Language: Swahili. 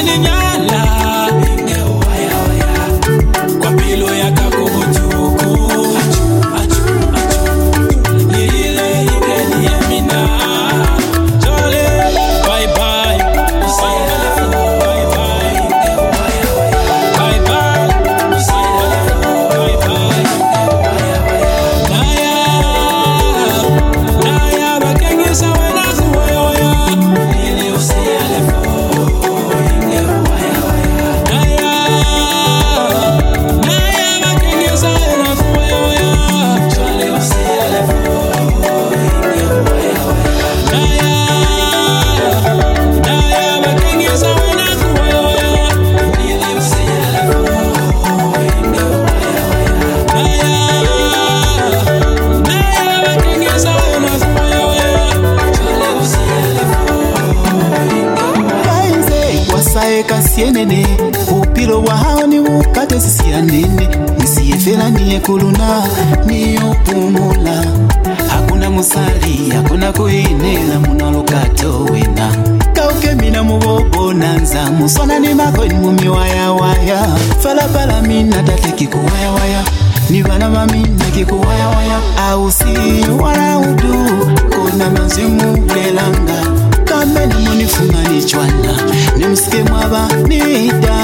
Kasienene upilo wa hao ni ukate sisi anene nisiyefela niye kuluna niyo pumula hakuna musali hakuna kuinela munalokato wena kauke mina mubobo nanza musona ni mako ni mumi waya waya falapala mina tateki kuwaya waya ni bana mamina kikuwaya waya au si wala udu kuna mazimu lelanga kamena munifunga ni chwana nimsike mwaba nida